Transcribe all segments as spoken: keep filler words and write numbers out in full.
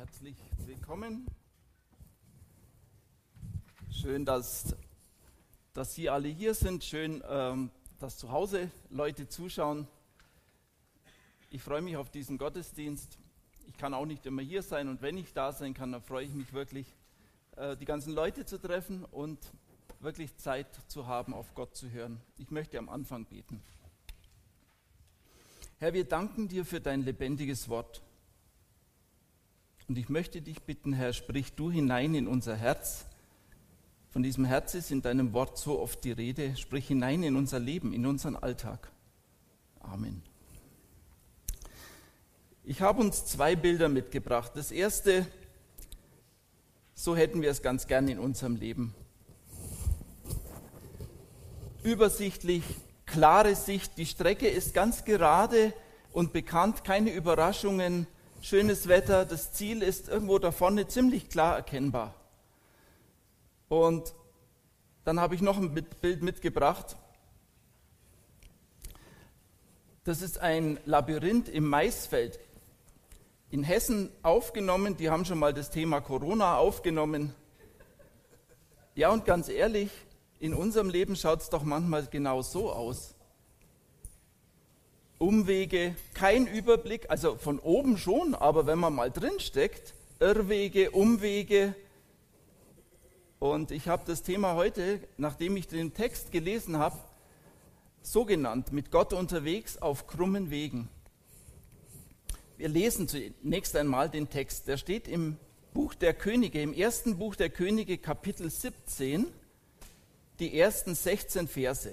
Herzlich willkommen. Schön, dass, dass Sie alle hier sind. Schön, ähm, dass zu Hause Leute zuschauen. Ich freue mich auf diesen Gottesdienst. Ich kann auch nicht immer hier sein und wenn ich da sein kann, dann freue ich mich wirklich, äh, die ganzen Leute zu treffen und wirklich Zeit zu haben, auf Gott zu hören. Ich möchte am Anfang beten. Herr, wir danken dir für dein lebendiges Wort. Und ich möchte dich bitten, Herr, sprich du hinein in unser Herz. Von diesem Herz ist in deinem Wort so oft die Rede. Sprich hinein in unser Leben, in unseren Alltag. Amen. Ich habe uns zwei Bilder mitgebracht. Das erste, so hätten wir es ganz gern in unserem Leben. Übersichtlich, klare Sicht, die Strecke ist ganz gerade und bekannt, keine Überraschungen. Schönes Wetter, das Ziel ist irgendwo da vorne ziemlich klar erkennbar. Und dann habe ich noch ein Bild mitgebracht. Das ist ein Labyrinth im Maisfeld. In Hessen aufgenommen, die haben schon mal das Thema Corona aufgenommen. Ja, und ganz ehrlich, in unserem Leben schaut es doch manchmal genau so aus. Umwege, kein Überblick, also von oben schon, aber wenn man mal drin steckt, Irrwege, Umwege. Und ich habe das Thema heute, nachdem ich den Text gelesen habe, so genannt, mit Gott unterwegs auf krummen Wegen. Wir lesen zunächst einmal den Text, der steht im Buch der Könige, im ersten Buch der Könige, Kapitel siebzehn, die ersten sechzehn Verse.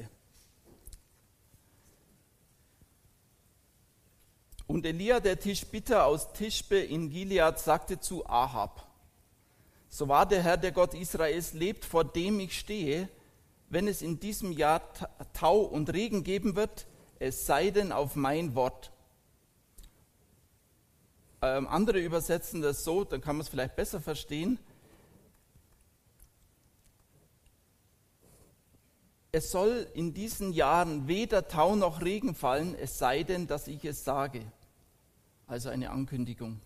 Und Elia, der Tischbiter aus Tischbe in Gilead, sagte zu Ahab: So wahr der Herr, der Gott Israels, lebt, vor dem ich stehe, wenn es in diesem Jahr Tau und Regen geben wird, es sei denn auf mein Wort. Ähm, andere übersetzen das so, dann kann man es vielleicht besser verstehen. Es soll in diesen Jahren weder Tau noch Regen fallen, es sei denn, dass ich es sage. Also eine Ankündigung.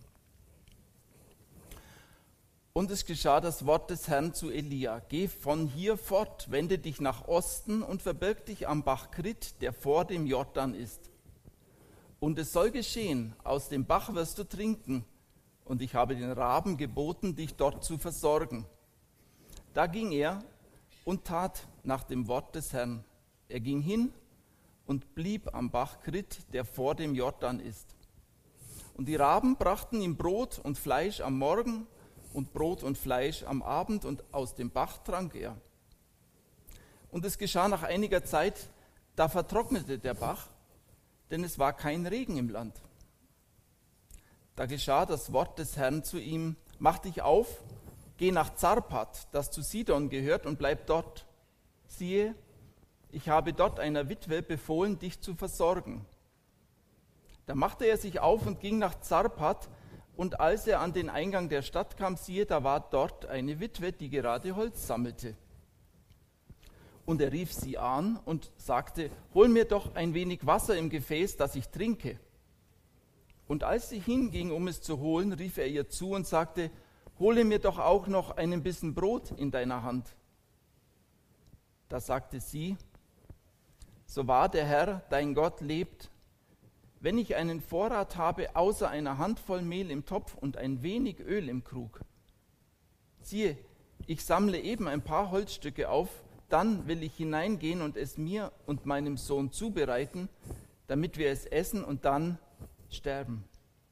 Und es geschah das Wort des Herrn zu Elia: Geh von hier fort, wende dich nach Osten und verbirg dich am Bach Krit, der vor dem Jordan ist. Und es soll geschehen, aus dem Bach wirst du trinken, und ich habe den Raben geboten, dich dort zu versorgen. Da ging er und tat nach dem Wort des Herrn. Er ging hin und blieb am Bach Krit, der vor dem Jordan ist. Und die Raben brachten ihm Brot und Fleisch am Morgen und Brot und Fleisch am Abend, und aus dem Bach trank er. Und es geschah nach einiger Zeit, da vertrocknete der Bach, denn es war kein Regen im Land. Da geschah das Wort des Herrn zu ihm: Mach dich auf, geh nach Zarpat, das zu Sidon gehört, und bleib dort. Siehe, ich habe dort einer Witwe befohlen, dich zu versorgen. Da machte er sich auf und ging nach Zarpat, und als er an den Eingang der Stadt kam, siehe, da war dort eine Witwe, die gerade Holz sammelte. Und er rief sie an und sagte: Hol mir doch ein wenig Wasser im Gefäß, dass ich trinke. Und als sie hinging, um es zu holen, rief er ihr zu und sagte: Hole mir doch auch noch einen Bissen Brot in deiner Hand. Da sagte sie: So wahr der Herr, dein Gott, lebt, wenn ich einen Vorrat habe, außer einer Handvoll Mehl im Topf und ein wenig Öl im Krug. Siehe, ich sammle eben ein paar Holzstücke auf, dann will ich hineingehen und es mir und meinem Sohn zubereiten, damit wir es essen und dann sterben.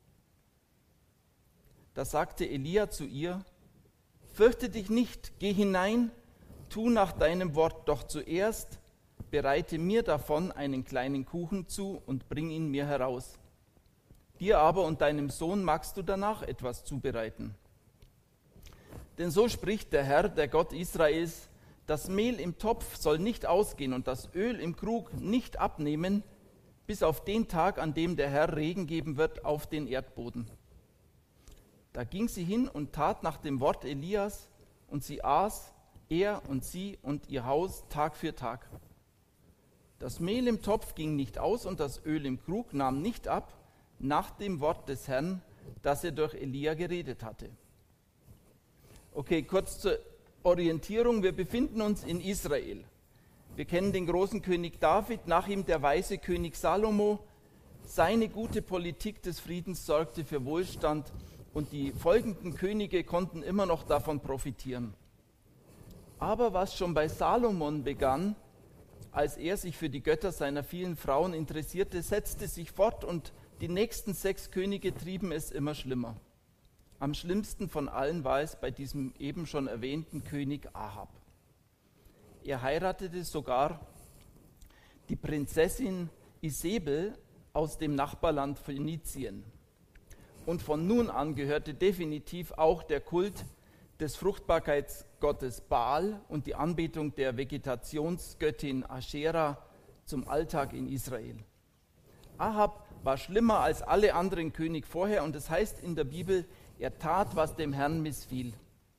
Da sagte Elia zu ihr: Fürchte dich nicht, geh hinein, tu nach deinem Wort, doch zuerst bereite mir davon einen kleinen Kuchen zu und bring ihn mir heraus. Dir aber und deinem Sohn magst du danach etwas zubereiten. Denn so spricht der Herr, der Gott Israels: Das Mehl im Topf soll nicht ausgehen und das Öl im Krug nicht abnehmen, bis auf den Tag, an dem der Herr Regen geben wird auf den Erdboden. Da ging sie hin und tat nach dem Wort Elias, und sie aß, er und sie und ihr Haus, Tag für Tag. Das Mehl im Topf ging nicht aus und das Öl im Krug nahm nicht ab, nach dem Wort des Herrn, das er durch Elia geredet hatte. Okay, kurz zur Orientierung. Wir befinden uns in Israel. Wir kennen den großen König David, nach ihm der weise König Salomo. Seine gute Politik des Friedens sorgte für Wohlstand und die folgenden Könige konnten immer noch davon profitieren. Aber was schon bei Salomon begann, als er sich für die Götter seiner vielen Frauen interessierte, setzte sich fort und die nächsten sechs Könige trieben es immer schlimmer. Am schlimmsten von allen war es bei diesem eben schon erwähnten König Ahab. Er heiratete sogar die Prinzessin Isebel aus dem Nachbarland Phönizien. Und von nun an gehörte definitiv auch der Kult des Fruchtbarkeitsgottes Baal und die Anbetung der Vegetationsgöttin Aschera zum Alltag in Israel. Ahab war schlimmer als alle anderen Könige vorher und es heißt in der Bibel, er tat, was dem Herrn missfiel.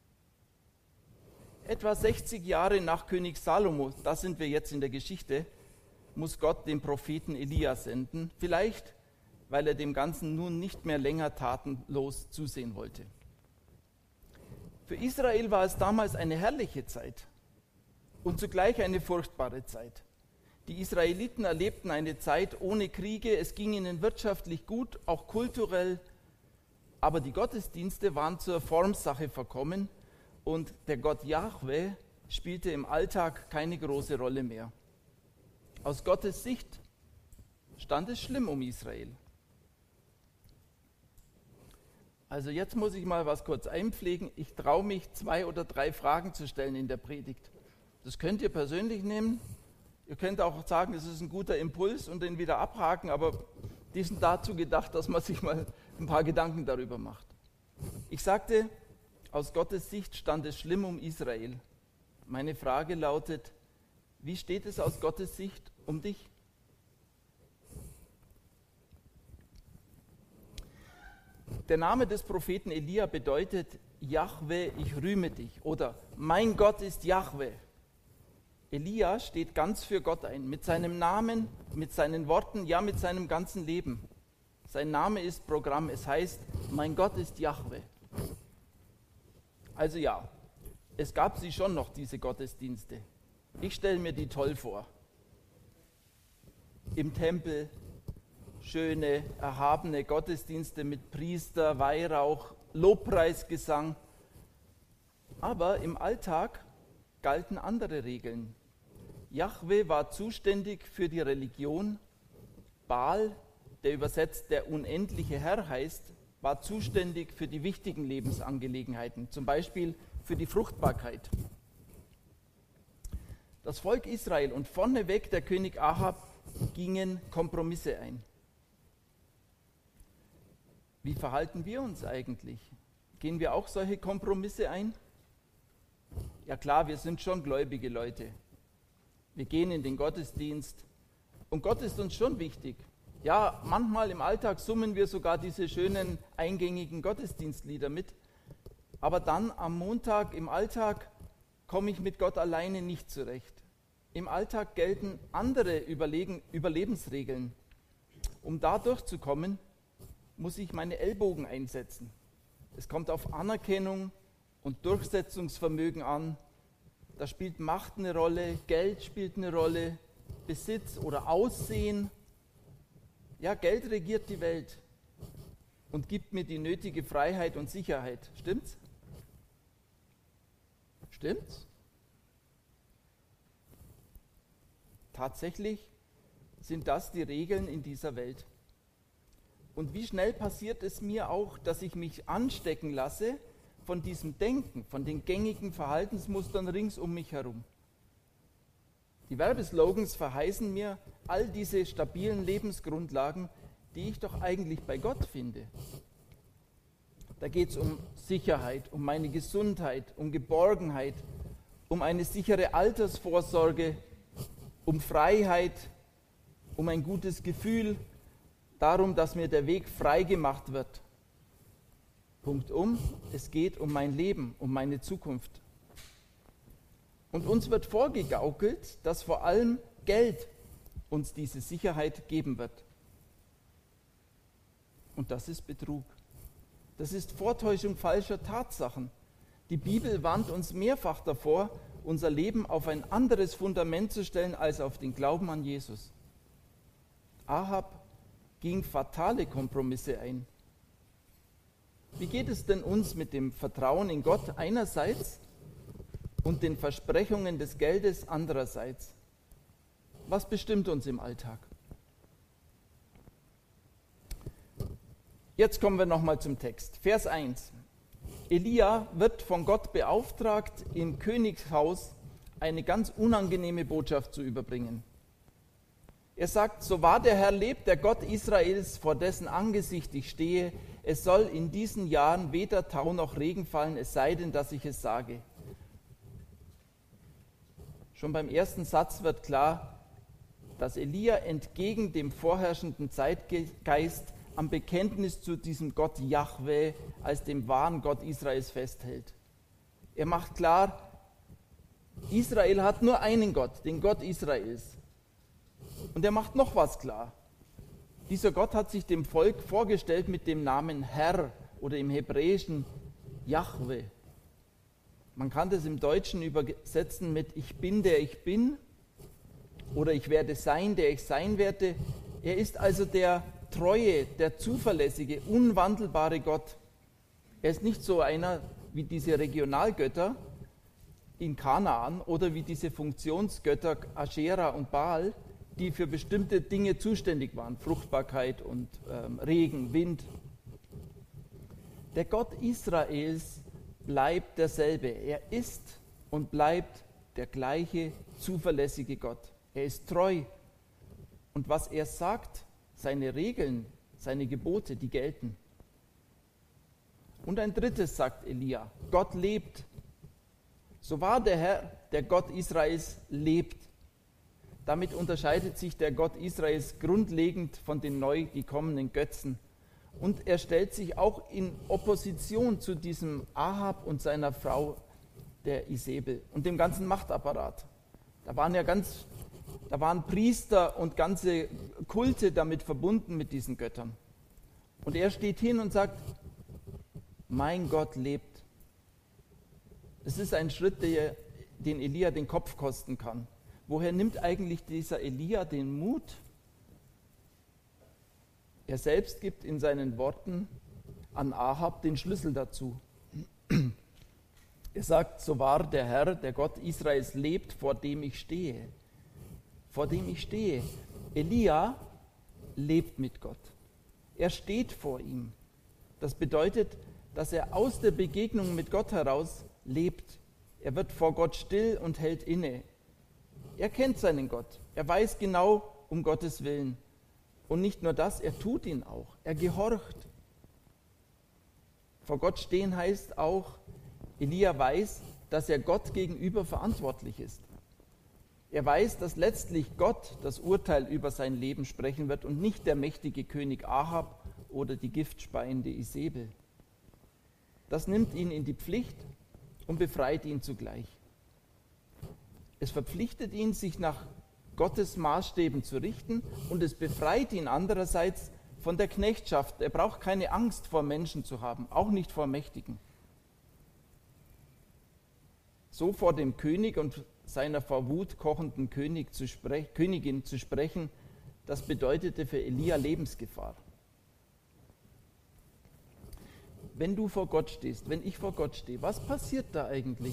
Etwa sechzig Jahre nach König Salomo, da sind wir jetzt in der Geschichte, muss Gott den Propheten Elia senden, vielleicht weil er dem Ganzen nun nicht mehr länger tatenlos zusehen wollte. Für Israel war es damals eine herrliche Zeit und zugleich eine furchtbare Zeit. Die Israeliten erlebten eine Zeit ohne Kriege, es ging ihnen wirtschaftlich gut, auch kulturell, aber die Gottesdienste waren zur Formsache verkommen und der Gott Jahwe spielte im Alltag keine große Rolle mehr. Aus Gottes Sicht stand es schlimm um Israel. Also jetzt muss ich mal was kurz einpflegen. Ich traue mich, zwei oder drei Fragen zu stellen in der Predigt. Das könnt ihr persönlich nehmen. Ihr könnt auch sagen, es ist ein guter Impuls und den wieder abhaken, aber die sind dazu gedacht, dass man sich mal ein paar Gedanken darüber macht. Ich sagte, aus Gottes Sicht stand es schlimm um Israel. Meine Frage lautet, wie steht es aus Gottes Sicht um dich? Der Name des Propheten Elia bedeutet, Jahwe, ich rühme dich oder mein Gott ist Jahwe. Elia steht ganz für Gott ein, mit seinem Namen, mit seinen Worten, ja mit seinem ganzen Leben. Sein Name ist Programm, es heißt, mein Gott ist Jahwe. Also ja, es gab sie schon noch, diese Gottesdienste. Ich stelle mir die toll vor. Im Tempel schöne, erhabene Gottesdienste mit Priester, Weihrauch, Lobpreisgesang. Aber im Alltag galten andere Regeln. Jahwe war zuständig für die Religion. Baal, der übersetzt der unendliche Herr heißt, war zuständig für die wichtigen Lebensangelegenheiten, zum Beispiel für die Fruchtbarkeit. Das Volk Israel und vorneweg der König Ahab gingen Kompromisse ein. Wie verhalten wir uns eigentlich? Gehen wir auch solche Kompromisse ein? Ja klar, wir sind schon gläubige Leute. Wir gehen in den Gottesdienst und Gott ist uns schon wichtig. Ja, manchmal im Alltag summen wir sogar diese schönen eingängigen Gottesdienstlieder mit. Aber dann am Montag im Alltag komme ich mit Gott alleine nicht zurecht. Im Alltag gelten andere Überlegen, Überlebensregeln. Um da durchzukommen, muss ich meine Ellbogen einsetzen. Es kommt auf Anerkennung und Durchsetzungsvermögen an. Da spielt Macht eine Rolle, Geld spielt eine Rolle, Besitz oder Aussehen. Ja, Geld regiert die Welt und gibt mir die nötige Freiheit und Sicherheit. Stimmt's? Stimmt's? Tatsächlich sind das die Regeln in dieser Welt. Und wie schnell passiert es mir auch, dass ich mich anstecken lasse von diesem Denken, von den gängigen Verhaltensmustern rings um mich herum. Die Werbeslogans verheißen mir all diese stabilen Lebensgrundlagen, die ich doch eigentlich bei Gott finde. Da geht es um Sicherheit, um meine Gesundheit, um Geborgenheit, um eine sichere Altersvorsorge, um Freiheit, um ein gutes Gefühl, darum, dass mir der Weg frei gemacht wird. Punktum, es geht um mein Leben, um meine Zukunft. Und uns wird vorgegaukelt, dass vor allem Geld uns diese Sicherheit geben wird. Und das ist Betrug. Das ist Vortäuschung falscher Tatsachen. Die Bibel warnt uns mehrfach davor, unser Leben auf ein anderes Fundament zu stellen als auf den Glauben an Jesus. Ahab ging fatale Kompromisse ein. Wie geht es denn uns mit dem Vertrauen in Gott einerseits und den Versprechungen des Geldes andererseits? Was bestimmt uns im Alltag? Jetzt kommen wir nochmal zum Text. Vers eins. Elia wird von Gott beauftragt, im Königshaus eine ganz unangenehme Botschaft zu überbringen. Er sagt, so wahr der Herr lebt, der Gott Israels, vor dessen Angesicht ich stehe, es soll in diesen Jahren weder Tau noch Regen fallen, es sei denn, dass ich es sage. Schon beim ersten Satz wird klar, dass Elia entgegen dem vorherrschenden Zeitgeist am Bekenntnis zu diesem Gott Jahwe als dem wahren Gott Israels festhält. Er macht klar, Israel hat nur einen Gott, den Gott Israels. Und er macht noch was klar. Dieser Gott hat sich dem Volk vorgestellt mit dem Namen Herr oder im Hebräischen Jahwe. Man kann das im Deutschen übersetzen mit Ich bin, der ich bin, oder ich werde sein, der ich sein werde. Er ist also der treue, der zuverlässige, unwandelbare Gott. Er ist nicht so einer wie diese Regionalgötter in Kanaan oder wie diese Funktionsgötter Aschera und Baal, die für bestimmte Dinge zuständig waren, Fruchtbarkeit und ähm, Regen, Wind. Der Gott Israels bleibt derselbe. Er ist und bleibt der gleiche zuverlässige Gott. Er ist treu. Und was er sagt, seine Regeln, seine Gebote, die gelten. Und ein drittes sagt Elia, Gott lebt. So wahr der Herr, der Gott Israels, lebt. Damit unterscheidet sich der Gott Israels grundlegend von den neu gekommenen Götzen. Und er stellt sich auch in Opposition zu diesem Ahab und seiner Frau, der Isebel, und dem ganzen Machtapparat. Da waren ja ganz, da waren Priester und ganze Kulte damit verbunden mit diesen Göttern. Und er steht hin und sagt, mein Gott lebt. Es ist ein Schritt, der, den Elia den Kopf kosten kann. Woher nimmt eigentlich dieser Elia den Mut? Er selbst gibt in seinen Worten an Ahab den Schlüssel dazu. Er sagt, so wahr der Herr, der Gott Israels lebt, vor dem ich stehe. Vor dem ich stehe. Elia lebt mit Gott. Er steht vor ihm. Das bedeutet, dass er aus der Begegnung mit Gott heraus lebt. Er wird vor Gott still und hält inne. Er kennt seinen Gott. Er weiß genau um Gottes Willen. Und nicht nur das, er tut ihn auch. Er gehorcht. Vor Gott stehen heißt auch, Elia weiß, dass er Gott gegenüber verantwortlich ist. Er weiß, dass letztlich Gott das Urteil über sein Leben sprechen wird und nicht der mächtige König Ahab oder die giftspeiende Isebel. Das nimmt ihn in die Pflicht und befreit ihn zugleich. Es verpflichtet ihn, sich nach Gottes Maßstäben zu richten, und es befreit ihn andererseits von der Knechtschaft. Er braucht keine Angst vor Menschen zu haben, auch nicht vor Mächtigen. So vor dem König und seiner vor Wut kochenden König zu sprech, Königin zu sprechen, das bedeutete für Elia Lebensgefahr. Wenn du vor Gott stehst, wenn ich vor Gott stehe, was passiert da eigentlich?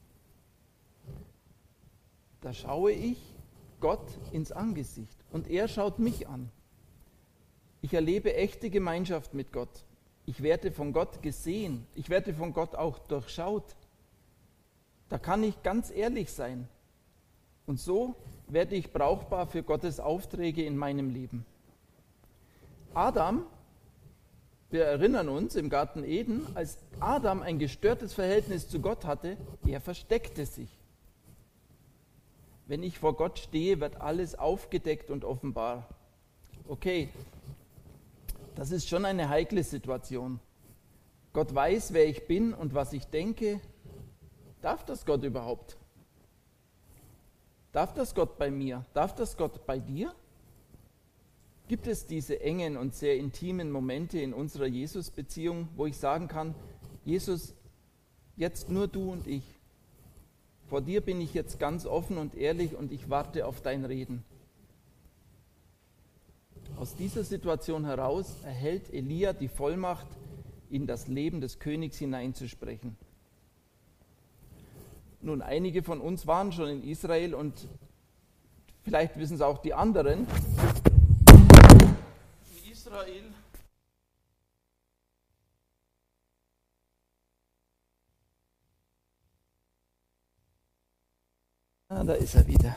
Da schaue ich Gott ins Angesicht und er schaut mich an. Ich erlebe echte Gemeinschaft mit Gott. Ich werde von Gott gesehen. Ich werde von Gott auch durchschaut. Da kann ich ganz ehrlich sein. Und so werde ich brauchbar für Gottes Aufträge in meinem Leben. Adam, wir erinnern uns im Garten Eden, als Adam ein gestörtes Verhältnis zu Gott hatte, er versteckte sich. Wenn ich vor Gott stehe, wird alles aufgedeckt und offenbar. Okay, das ist schon eine heikle Situation. Gott weiß, wer ich bin und was ich denke. Darf das Gott überhaupt? Darf das Gott bei mir? Darf das Gott bei dir? Gibt es diese engen und sehr intimen Momente in unserer Jesus-Beziehung, wo ich sagen kann, Jesus, jetzt nur du und ich. Vor dir bin ich jetzt ganz offen und ehrlich und ich warte auf dein Reden. Aus dieser Situation heraus erhält Elia die Vollmacht, in das Leben des Königs hineinzusprechen. Nun, einige von uns waren schon in Israel und vielleicht wissen es auch die anderen. In Israel ah, da ist er wieder.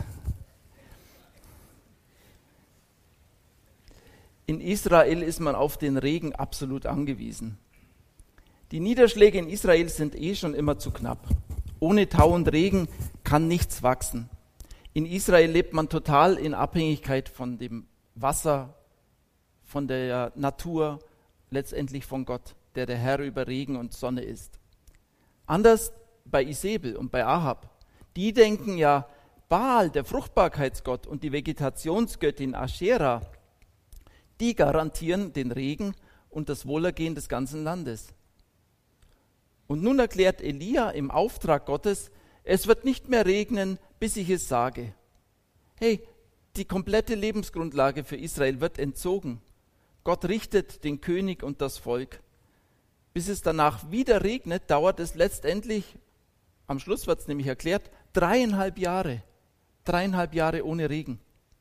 In Israel ist man auf den Regen absolut angewiesen. Die Niederschläge in Israel sind eh schon immer zu knapp. Ohne Tau und Regen kann nichts wachsen. In Israel lebt man total in Abhängigkeit von dem Wasser, von der Natur, letztendlich von Gott, der der Herr über Regen und Sonne ist. Anders bei Isebel und bei Ahab. Die denken ja, Baal, der Fruchtbarkeitsgott, und die Vegetationsgöttin Aschera, die garantieren den Regen und das Wohlergehen des ganzen Landes. Und nun erklärt Elia im Auftrag Gottes, es wird nicht mehr regnen, bis ich es sage. Hey, die komplette Lebensgrundlage für Israel wird entzogen. Gott richtet den König und das Volk. Bis es danach wieder regnet, dauert es letztendlich, am Schluss wird es nämlich erklärt, dreieinhalb Jahre. Dreieinhalb Jahre ohne Regen.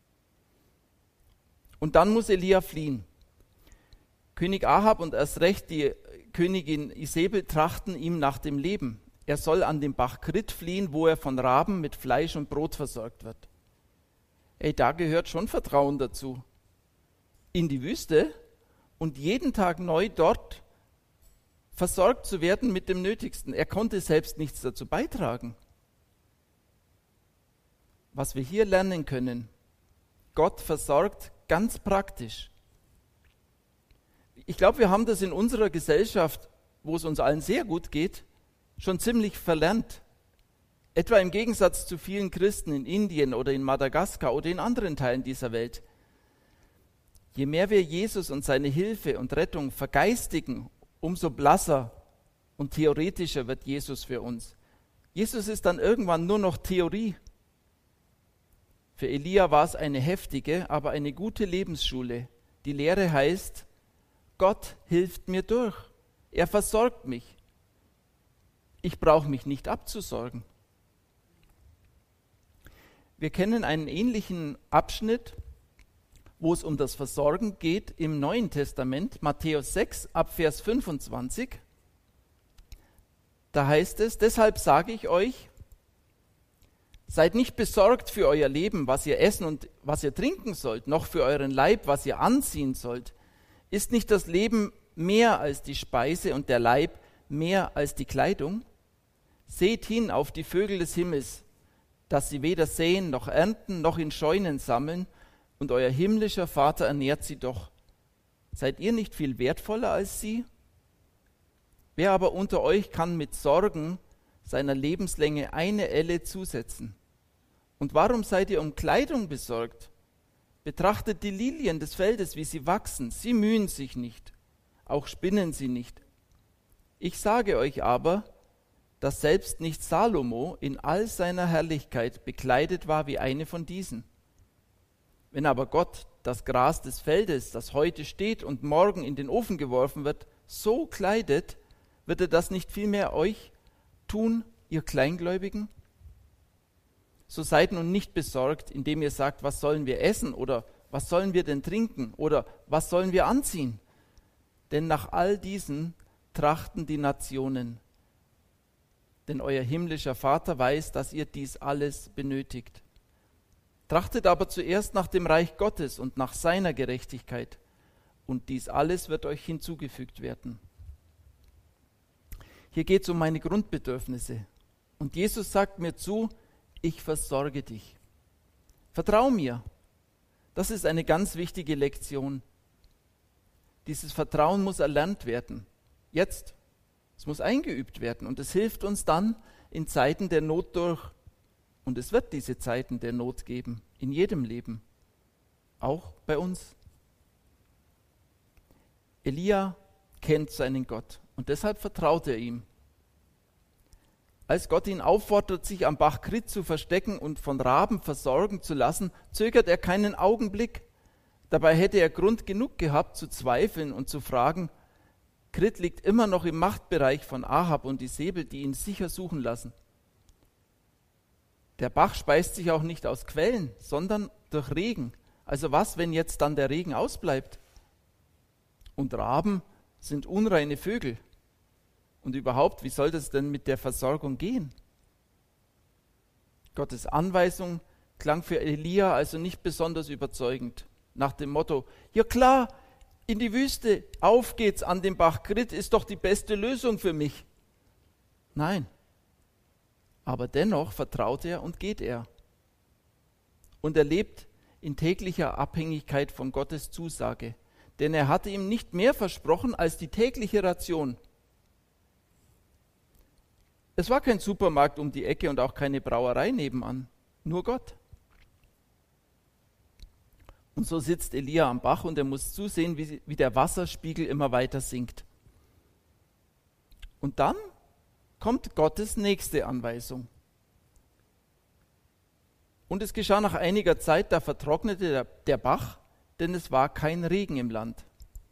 Und dann muss Elia fliehen. König Ahab und erst recht die Königin Isebel trachten ihm nach dem Leben. Er soll an den Bach Krit fliehen, wo er von Raben mit Fleisch und Brot versorgt wird. Ey, da gehört schon Vertrauen dazu. In die Wüste und jeden Tag neu dort versorgt zu werden mit dem Nötigsten. Er konnte selbst nichts dazu beitragen. Was wir hier lernen können, Gott versorgt ganz praktisch. Ich glaube, wir haben das in unserer Gesellschaft, wo es uns allen sehr gut geht, schon ziemlich verlernt. Etwa im Gegensatz zu vielen Christen in Indien oder in Madagaskar oder in anderen Teilen dieser Welt. Je mehr wir Jesus und seine Hilfe und Rettung vergeistigen, umso blasser und theoretischer wird Jesus für uns. Jesus ist dann irgendwann nur noch Theorie. Für Elia war es eine heftige, aber eine gute Lebensschule. Die Lehre heißt, Gott hilft mir durch. Er versorgt mich. Ich brauche mich nicht abzusorgen. Wir kennen einen ähnlichen Abschnitt, wo es um das Versorgen geht im Neuen Testament, Matthäus sechs, ab Vers fünfundzwanzig. Da heißt es, deshalb sage ich euch, seid nicht besorgt für euer Leben, was ihr essen und was ihr trinken sollt, noch für euren Leib, was ihr anziehen sollt. Ist nicht das Leben mehr als die Speise und der Leib mehr als die Kleidung? Seht hin auf die Vögel des Himmels, dass sie weder säen noch ernten noch in Scheunen sammeln, und euer himmlischer Vater ernährt sie doch. Seid ihr nicht viel wertvoller als sie? Wer aber unter euch kann mit Sorgen seiner Lebenslänge eine Elle zusetzen? Und warum seid ihr um Kleidung besorgt? Betrachtet die Lilien des Feldes, wie sie wachsen. Sie mühen sich nicht, auch spinnen sie nicht. Ich sage euch aber, dass selbst nicht Salomo in all seiner Herrlichkeit bekleidet war wie eine von diesen. Wenn aber Gott das Gras des Feldes, das heute steht und morgen in den Ofen geworfen wird, so kleidet, wird er das nicht vielmehr euch tun, ihr Kleingläubigen? So seid nun nicht besorgt, indem ihr sagt, was sollen wir essen oder was sollen wir denn trinken oder was sollen wir anziehen? Denn nach all diesen trachten die Nationen. Denn euer himmlischer Vater weiß, dass ihr dies alles benötigt. Trachtet aber zuerst nach dem Reich Gottes und nach seiner Gerechtigkeit, und dies alles wird euch hinzugefügt werden. Hier geht es um meine Grundbedürfnisse. Und Jesus sagt mir zu, ich versorge dich. Vertrau mir. Das ist eine ganz wichtige Lektion. Dieses Vertrauen muss erlernt werden. Jetzt. Es muss eingeübt werden. Und es hilft uns dann in Zeiten der Not durch. Und es wird diese Zeiten der Not geben, in jedem Leben, auch bei uns. Elia kennt seinen Gott und deshalb vertraut er ihm. Als Gott ihn auffordert, sich am Bach Krit zu verstecken und von Raben versorgen zu lassen, zögert er keinen Augenblick. Dabei hätte er Grund genug gehabt, zu zweifeln und zu fragen, Krit liegt immer noch im Machtbereich von Ahab und Isebel, die ihn sicher suchen lassen. Der Bach speist sich auch nicht aus Quellen, sondern durch Regen. Also was, wenn jetzt dann der Regen ausbleibt? Und Raben sind unreine Vögel. Und überhaupt, wie soll das denn mit der Versorgung gehen? Gottes Anweisung klang für Elia also nicht besonders überzeugend. Nach dem Motto, ja klar, in die Wüste, auf geht's an den Bach Krit, ist doch die beste Lösung für mich. Nein, aber dennoch vertraut er und geht er. Und er lebt in täglicher Abhängigkeit von Gottes Zusage, denn er hatte ihm nicht mehr versprochen als die tägliche Ration. Es war kein Supermarkt um die Ecke und auch keine Brauerei nebenan, nur Gott. Und so sitzt Elia am Bach und er muss zusehen, wie, wie der Wasserspiegel immer weiter sinkt. Und dann kommt Gottes nächste Anweisung. Und es geschah nach einiger Zeit, da vertrocknete der, der Bach, denn es war kein Regen im Land.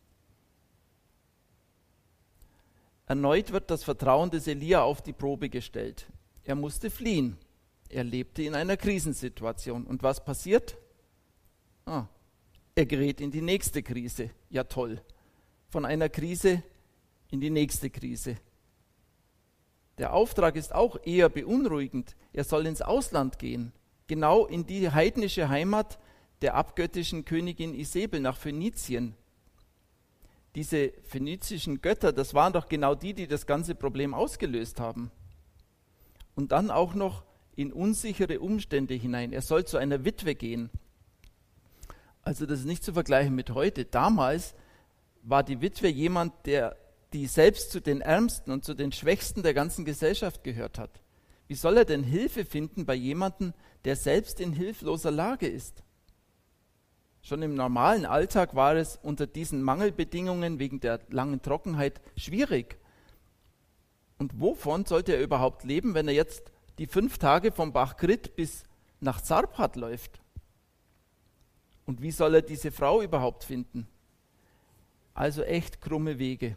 Erneut wird das Vertrauen des Elia auf die Probe gestellt. Er musste fliehen. Er lebte in einer Krisensituation. Und was passiert? Ah, er gerät in die nächste Krise. Ja toll. Von einer Krise in die nächste Krise. Der Auftrag ist auch eher beunruhigend. Er soll ins Ausland gehen. Genau in die heidnische Heimat der abgöttischen Königin Isebel nach Phönizien. Diese phönizischen Götter, das waren doch genau die, die das ganze Problem ausgelöst haben. Und dann auch noch in unsichere Umstände hinein. Er soll zu einer Witwe gehen. Also das ist nicht zu vergleichen mit heute. Damals war die Witwe jemand, der, die selbst zu den Ärmsten und zu den Schwächsten der ganzen Gesellschaft gehört hat. Wie soll er denn Hilfe finden bei jemandem, der selbst in hilfloser Lage ist? Schon im normalen Alltag war es unter diesen Mangelbedingungen wegen der langen Trockenheit schwierig. Und wovon sollte er überhaupt leben, wenn er jetzt die fünf Tage vom Bach Krit bis nach Zarpat läuft? Und wie soll er diese Frau überhaupt finden? Also echt krumme Wege.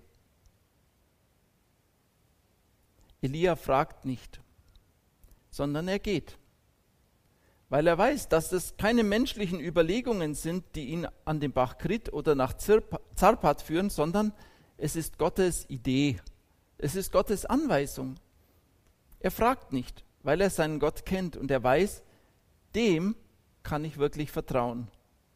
Elia fragt nicht, sondern er geht. Weil er weiß, dass das keine menschlichen Überlegungen sind, die ihn an den Bach Krit oder nach Zarpat führen, sondern es ist Gottes Idee. Es ist Gottes Anweisung. Er fragt nicht, weil er seinen Gott kennt und er weiß, dem kann ich wirklich vertrauen.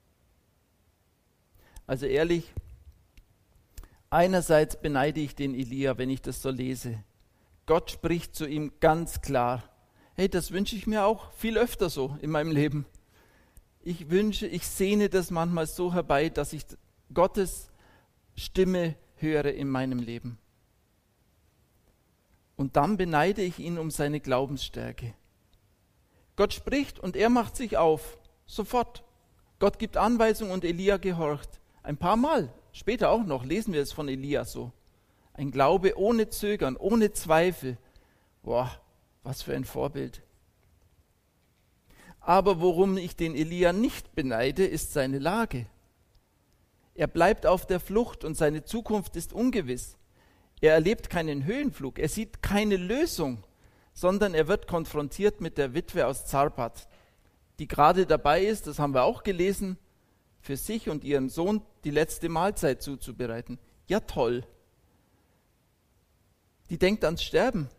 Also ehrlich, einerseits beneide ich den Elia, wenn ich das so lese. Gott spricht zu ihm ganz klar. Hey, das wünsche ich mir auch viel öfter so in meinem Leben. Ich wünsche, ich sehne das manchmal so herbei, dass ich Gottes Stimme höre in meinem Leben. Und dann beneide ich ihn um seine Glaubensstärke. Gott spricht und er macht sich auf, sofort. Gott gibt Anweisungen und Elia gehorcht. Ein paar Mal, später auch noch, lesen wir es von Elia so. Ein Glaube ohne Zögern, ohne Zweifel. Boah, was für ein Vorbild. Aber worum ich den Elia nicht beneide, ist seine Lage. Er bleibt auf der Flucht und seine Zukunft ist ungewiss. Er erlebt keinen Höhenflug, er sieht keine Lösung, sondern er wird konfrontiert mit der Witwe aus Zarpat, die gerade dabei ist, das haben wir auch gelesen, für sich und ihren Sohn die letzte Mahlzeit zuzubereiten. Ja toll. Die denkt ans Sterben.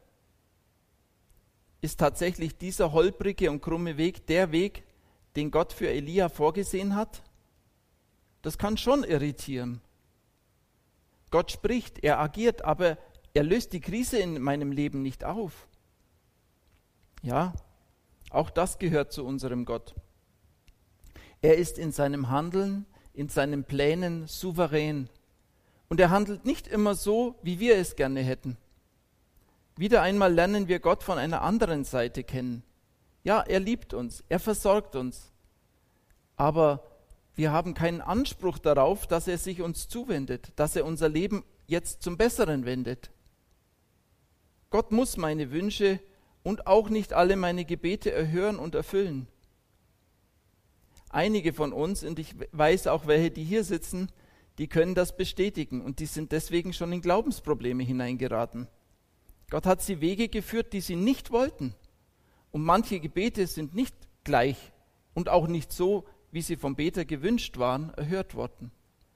Ist tatsächlich dieser holprige und krumme Weg der Weg, den Gott für Elia vorgesehen hat? Das kann schon irritieren. Gott spricht, er agiert, aber er löst die Krise in meinem Leben nicht auf. Ja, auch das gehört zu unserem Gott. Er ist in seinem Handeln, in seinen Plänen souverän. Und er handelt nicht immer so, wie wir es gerne hätten. Wieder einmal lernen wir Gott von einer anderen Seite kennen. Ja, er liebt uns, er versorgt uns. Aber wir haben keinen Anspruch darauf, dass er sich uns zuwendet, dass er unser Leben jetzt zum Besseren wendet. Gott muss meine Wünsche und auch nicht alle meine Gebete erhören und erfüllen. Einige von uns, und ich weiß auch welche, die hier sitzen, die können das bestätigen und die sind deswegen schon in Glaubensprobleme hineingeraten. Gott hat sie Wege geführt, die sie nicht wollten. Und manche Gebete sind nicht gleich und auch nicht so, wie sie vom Beter gewünscht waren, erhört worden.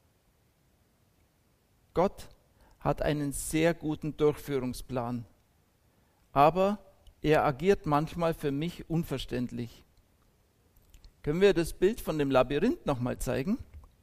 Gott hat einen sehr guten Durchführungsplan, aber er agiert manchmal für mich unverständlich. Können wir das Bild von dem Labyrinth nochmal zeigen?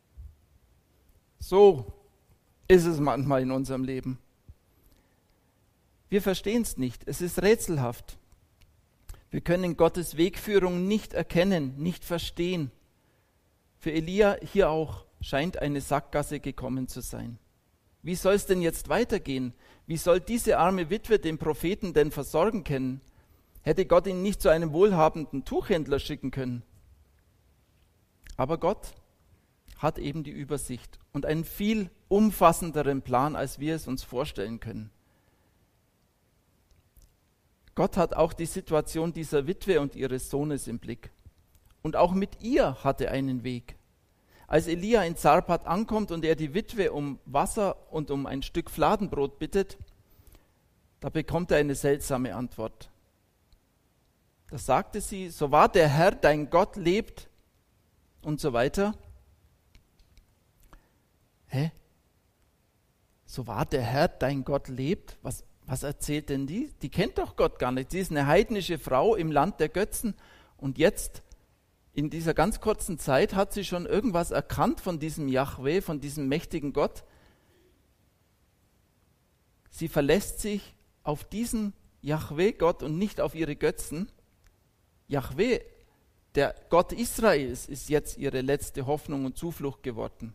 So ist es manchmal in unserem Leben. Wir verstehen es nicht, es ist rätselhaft. Wir können Gottes Wegführung nicht erkennen, nicht verstehen. Für Elia hier auch scheint eine Sackgasse gekommen zu sein. Wie soll es denn jetzt weitergehen? Wie soll diese arme Witwe den Propheten denn versorgen können? Hätte Gott ihn nicht zu einem wohlhabenden Tuchhändler schicken können? Aber Gott hat eben die Übersicht und einen viel umfassenderen Plan, als wir es uns vorstellen können. Gott hat auch die Situation dieser Witwe und ihres Sohnes im Blick. Und auch mit ihr hat er einen Weg. Als Elia in Zarpat ankommt und er die Witwe um Wasser und um ein Stück Fladenbrot bittet, da bekommt er eine seltsame Antwort. Da sagte sie, so wahr der Herr, dein Gott, lebt und so weiter. Hä? So wahr der Herr, dein Gott, lebt? Was, was erzählt denn die? Die kennt doch Gott gar nicht. Sie ist eine heidnische Frau im Land der Götzen und jetzt in dieser ganz kurzen Zeit hat sie schon irgendwas erkannt von diesem Jahwe, von diesem mächtigen Gott. Sie verlässt sich auf diesen Jahwe, Gott, und nicht auf ihre Götzen. Jahwe, der Gott Israels, ist jetzt ihre letzte Hoffnung und Zuflucht geworden.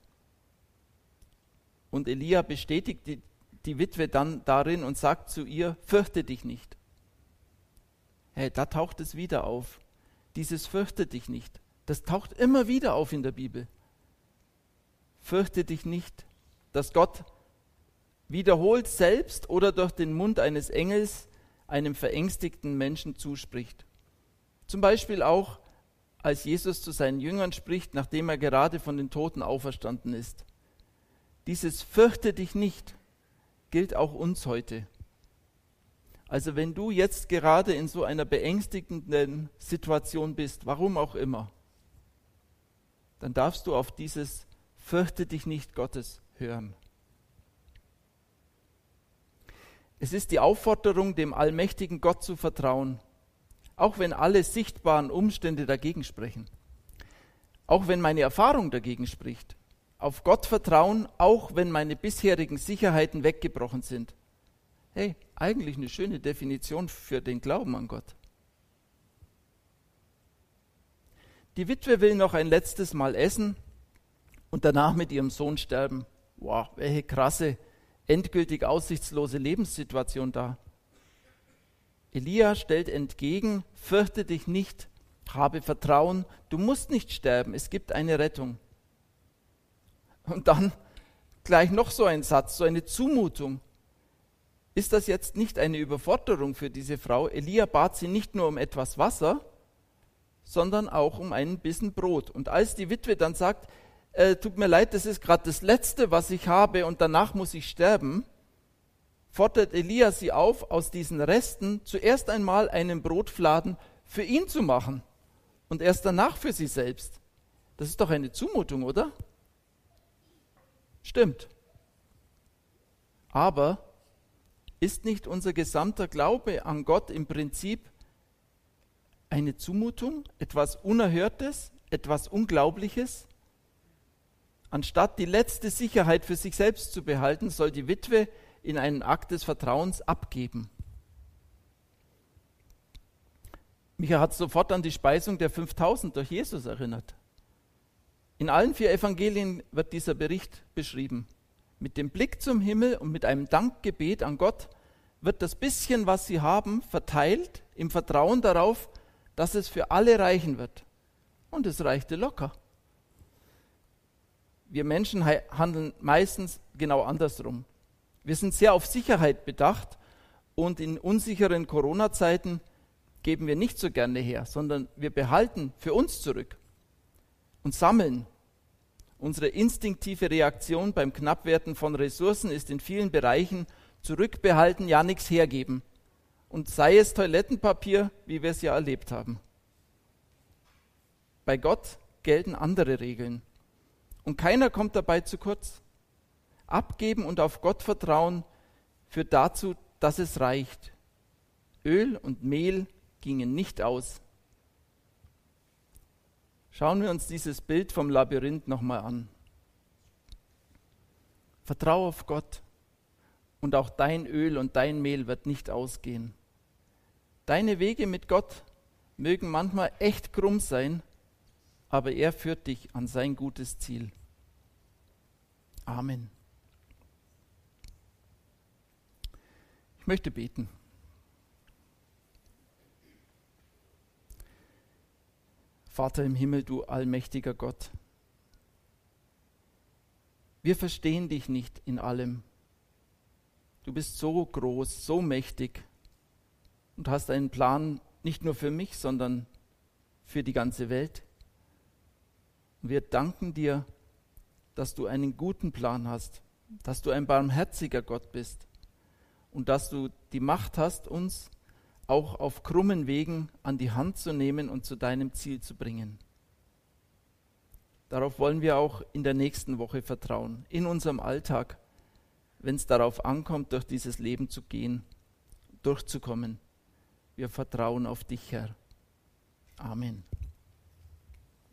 Und Elia bestätigt die, die Witwe dann darin und sagt zu ihr, fürchte dich nicht. Hey, da taucht es wieder auf. Dieses fürchte dich nicht, das taucht immer wieder auf in der Bibel. Fürchte dich nicht, dass Gott wiederholt selbst oder durch den Mund eines Engels einem verängstigten Menschen zuspricht. Zum Beispiel auch, als Jesus zu seinen Jüngern spricht, nachdem er gerade von den Toten auferstanden ist. Dieses fürchte dich nicht gilt auch uns heute. Also wenn du jetzt gerade in so einer beängstigenden Situation bist, warum auch immer, dann darfst du auf dieses Fürchte dich nicht Gottes hören. Es ist die Aufforderung, dem allmächtigen Gott zu vertrauen, auch wenn alle sichtbaren Umstände dagegen sprechen. Auch wenn meine Erfahrung dagegen spricht. Auf Gott vertrauen, auch wenn meine bisherigen Sicherheiten weggebrochen sind. Hey, eigentlich eine schöne Definition für den Glauben an Gott. Die Witwe will noch ein letztes Mal essen und danach mit ihrem Sohn sterben. Wow, welche krasse, endgültig aussichtslose Lebenssituation da. Elia stellt entgegen, fürchte dich nicht, habe Vertrauen, du musst nicht sterben, es gibt eine Rettung. Und dann gleich noch so ein Satz, so eine Zumutung. Ist das jetzt nicht eine Überforderung für diese Frau? Elia bat sie nicht nur um etwas Wasser, sondern auch um einen Bissen Brot. Und als die Witwe dann sagt, äh, tut mir leid, das ist gerade das Letzte, was ich habe und danach muss ich sterben, fordert Elia sie auf, aus diesen Resten zuerst einmal einen Brotfladen für ihn zu machen und erst danach für sie selbst. Das ist doch eine Zumutung, oder? Stimmt. Aber ist nicht unser gesamter Glaube an Gott im Prinzip eine Zumutung, etwas Unerhörtes, etwas Unglaubliches? Anstatt die letzte Sicherheit für sich selbst zu behalten, soll die Witwe in einen Akt des Vertrauens abgeben. Mich hat sofort an die Speisung der fünftausend durch Jesus erinnert. In allen vier Evangelien wird dieser Bericht beschrieben. Mit dem Blick zum Himmel und mit einem Dankgebet an Gott wird das bisschen, was sie haben, verteilt, im Vertrauen darauf, dass es für alle reichen wird. Und es reichte locker. wir Menschen handeln meistens genau andersrum. Wir sind sehr auf Sicherheit bedacht und in unsicheren Corona-Zeiten geben wir nicht so gerne her, sondern wir behalten für uns zurück und sammeln. Unsere instinktive Reaktion beim Knappwerden von Ressourcen ist in vielen Bereichen zurückbehalten, ja nichts hergeben. Und sei es Toilettenpapier, wie wir es ja erlebt haben. Bei Gott gelten andere Regeln. Und keiner kommt dabei zu kurz. Abgeben und auf Gott vertrauen führt dazu, dass es reicht. Öl und Mehl gingen nicht aus. Schauen wir uns dieses Bild vom Labyrinth nochmal an. Vertraue auf Gott und auch dein Öl und dein Mehl wird nicht ausgehen. Deine Wege mit Gott mögen manchmal echt krumm sein, aber er führt dich an sein gutes Ziel. Amen. Ich möchte beten. Vater im Himmel, du allmächtiger Gott, wir verstehen dich nicht in allem. Du bist so groß, so mächtig und hast einen Plan nicht nur für mich, sondern für die ganze Welt. Und wir danken dir, dass du einen guten Plan hast, dass du ein barmherziger Gott bist und dass du die Macht hast, uns auch auf krummen Wegen an die Hand zu nehmen und zu deinem Ziel zu bringen. Darauf wollen wir auch in der nächsten Woche vertrauen, in unserem Alltag, wenn es darauf ankommt, durch dieses Leben zu gehen, durchzukommen. Wir vertrauen auf dich, Herr. Amen.